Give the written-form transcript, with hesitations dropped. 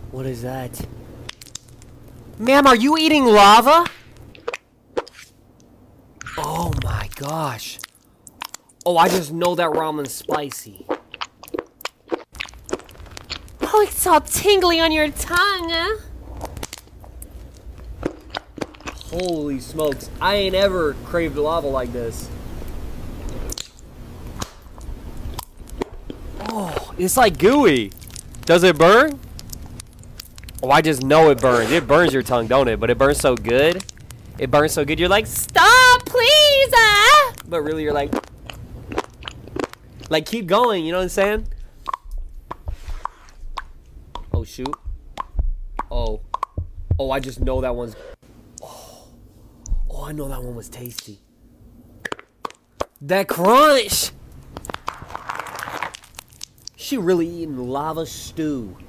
What is that? Ma'am, are you eating lava? Oh my gosh. Oh, I just know that ramen's spicy. Oh, it's all tingly on your tongue. Holy smokes. I ain't ever craved lava like this. Oh, it's like gooey. Does it burn? Oh, I just know it burns. It burns your tongue, don't it? But it burns so good. It burns so good. You're like, stop, please. But really, you're like, keep going. You know what I'm saying? Oh, shoot. Oh. Oh, I just know that one's... Oh, I know that one was tasty. That crunch! She really eating lava stew.